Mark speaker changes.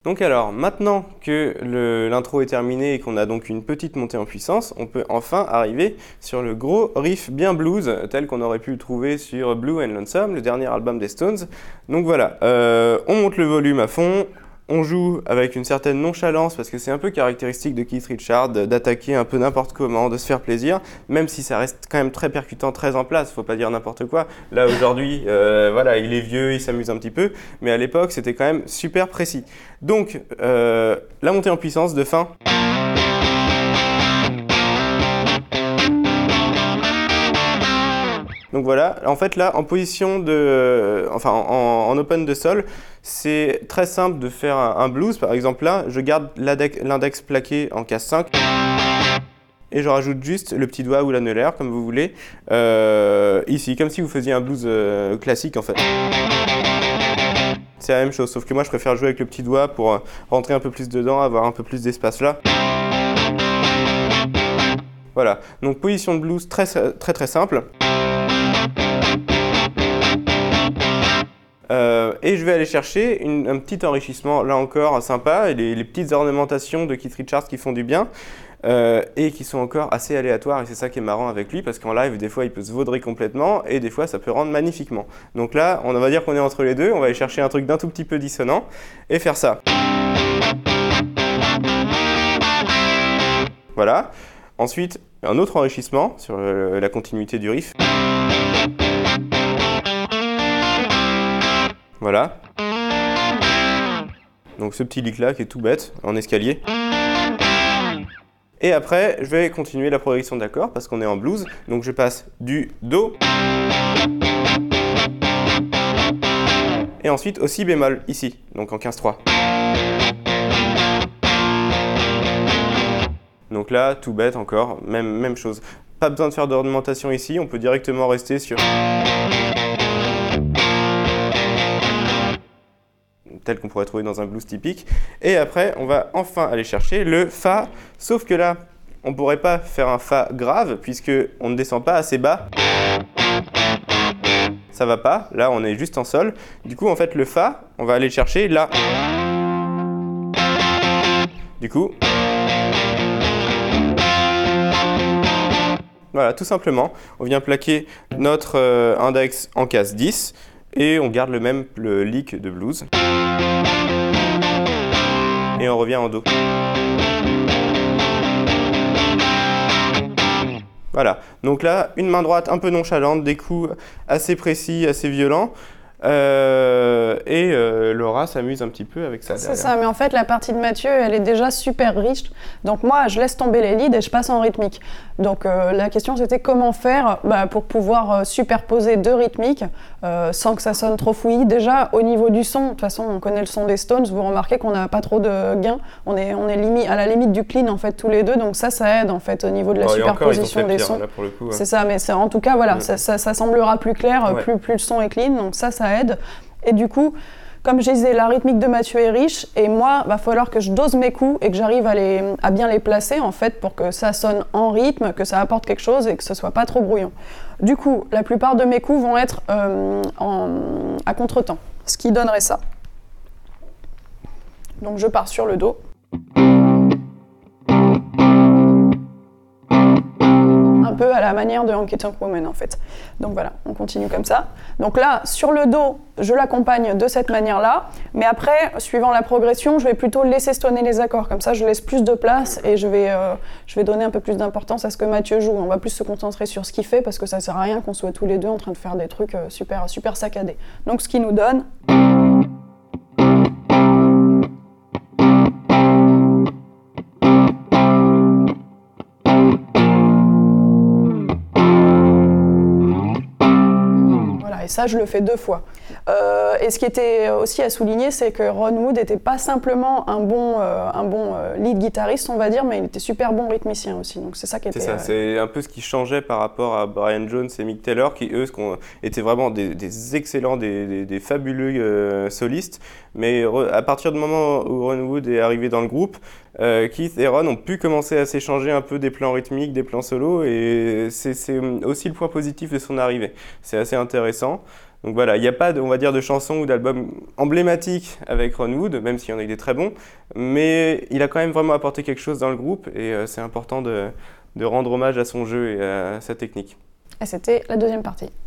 Speaker 1: Donc alors, maintenant que l'intro est terminée et qu'on a donc une petite montée en puissance, on peut enfin arriver sur le gros riff bien blues, tel qu'on aurait pu le trouver sur Blue and Lonesome, le dernier album des Stones. Donc voilà, on monte le volume à fond, on joue avec une certaine nonchalance, parce que c'est un peu caractéristique de Keith Richards d'attaquer un peu n'importe comment, de se faire plaisir, même si ça reste quand même très percutant, très en place, faut pas dire n'importe quoi. Là aujourd'hui, voilà, il est vieux, il s'amuse un petit peu, mais à l'époque c'était quand même super précis. Donc, la montée en puissance de fin. Donc voilà, en fait là, en position de, en open de sol, c'est très simple de faire un blues. Par exemple là, je garde l'index plaqué en case 5 et je rajoute juste le petit doigt ou l'annulaire, comme vous voulez, ici, comme si vous faisiez un blues classique en fait. C'est la même chose, sauf que moi je préfère jouer avec le petit doigt pour rentrer un peu plus dedans, avoir un peu plus d'espace là. Voilà, donc position de blues très simple. Et je vais aller chercher un petit enrichissement, là encore, sympa, et les petites ornementations de Keith Richards qui font du bien, et qui sont encore assez aléatoires, et c'est ça qui est marrant avec lui, parce qu'en live, des fois, il peut se vaudrer complètement, et des fois, ça peut rendre magnifiquement. Donc là, on va dire qu'on est entre les deux, on va aller chercher un truc d'un tout petit peu dissonant, et faire ça. Voilà. Ensuite, un autre enrichissement sur la continuité du riff. Voilà. Donc ce petit lick là qui est tout bête, en escalier. Et après, je vais continuer la progression d'accords parce qu'on est en blues. Donc je passe du Do. Et ensuite au Si bémol, ici, donc en 15-3. Donc là, tout bête encore, même chose. Pas besoin de faire d'ornementation ici, on peut directement rester sur... tel qu'on pourrait trouver dans un blues typique. Et après, on va enfin aller chercher le Fa, sauf que là, on ne pourrait pas faire un Fa grave, puisqu'on ne descend pas assez bas. Ça va pas, là on est juste en Sol. Du coup, en fait, le Fa, on va aller le chercher là. Du coup... Voilà, tout simplement, on vient plaquer notre index en case 10, et on garde le lick de blues. Et on revient en Do. Voilà, donc là, une main droite un peu nonchalante, des coups assez précis, assez violents. Laura s'amuse un petit peu avec ça.
Speaker 2: C'est ça, mais en fait la partie de Mathieu elle est déjà super riche, donc moi je laisse tomber les leads et je passe en rythmique. Donc la question c'était comment faire pour pouvoir superposer deux rythmiques sans que ça sonne trop fouillis. Déjà au niveau du son, de toute façon on connaît le son des Stones, vous remarquez qu'on n'a pas trop de gain, on est à la limite du clean en fait tous les deux, donc ça aide en fait au niveau de la superposition encore, des sons.
Speaker 1: Là, pour le coup, ouais.
Speaker 2: C'est ça, mais en tout cas voilà, ça semblera plus clair, plus le son est clean, donc ça aide. Et du coup, comme je disais, la rythmique de Mathieu est riche et moi, va falloir que je dose mes coups et que j'arrive à bien les placer en fait pour que ça sonne en rythme, que ça apporte quelque chose et que ce soit pas trop brouillon. Du coup, la plupart de mes coups vont être à contretemps, ce qui donnerait ça. Donc je pars sur le Do. Un peu à la manière de Honky Tonk Woman en fait. Donc voilà, on continue comme ça. Donc là, sur le Do, je l'accompagne de cette manière-là, mais après, suivant la progression, je vais plutôt laisser sonner les accords. Comme ça, je laisse plus de place et je vais donner un peu plus d'importance à ce que Mathieu joue. On va plus se concentrer sur ce qu'il fait parce que ça sert à rien qu'on soit tous les deux en train de faire des trucs super saccadés. Donc ce qui nous donne... Et ça, je le fais 2 fois. Et ce qui était aussi à souligner, c'est que Ron Wood n'était pas simplement un bon lead guitariste, on va dire, mais il était super bon rythmicien aussi. Donc c'est ça qui était...
Speaker 1: C'est ça, c'est un peu ce qui changeait par rapport à Brian Jones et Mick Taylor, qui eux étaient vraiment des excellents, des fabuleux solistes. Mais à partir du moment où Ron Wood est arrivé dans le groupe, Keith et Ron ont pu commencer à s'échanger un peu des plans rythmiques, des plans solos, et c'est aussi le point positif de son arrivée. C'est assez intéressant. Donc voilà, il n'y a pas, on va dire, de chansons ou d'albums emblématiques avec Ron Wood, même s'il y en a eu des très bons, mais il a quand même vraiment apporté quelque chose dans le groupe et c'est important de rendre hommage à son jeu et à sa technique.
Speaker 2: Et c'était la deuxième partie.